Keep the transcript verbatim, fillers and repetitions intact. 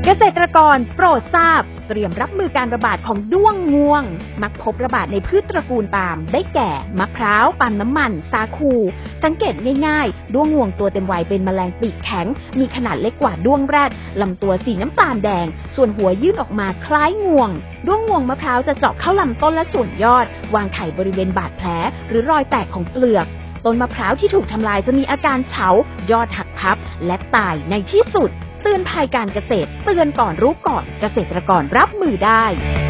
เกษตรกรโปรดทราบเตรียมรับมือการระบาดของด้วงงวงมักพบระบาดในพืชตระกูลปาล์มได้แก่มะพร้าวปาล์มน้ำมันสาคูสังเกตง่ายๆด้วงงวงตัวเต็มวัยเป็นแมลงปีกแข็งมีขนาดเล็กกว่าด้วงแรดลำตัวสีน้ำตาลแดงส่วนหัวยื่นออกมาคล้ายงวงด้วงงวงมะพร้าวจะเจาะเข้าลำต้นและส่วนยอดวางไข่บริเวณบาดแผลหรือรอยแตกของเปลือกต้นมะพร้าวที่ถูกทำลายจะมีอาการเฉายอดหักพับและตายในที่สุดเตือนภัยการเกษตรเตือนก่อนรู้ก่อนเกษตรกรรับมือได้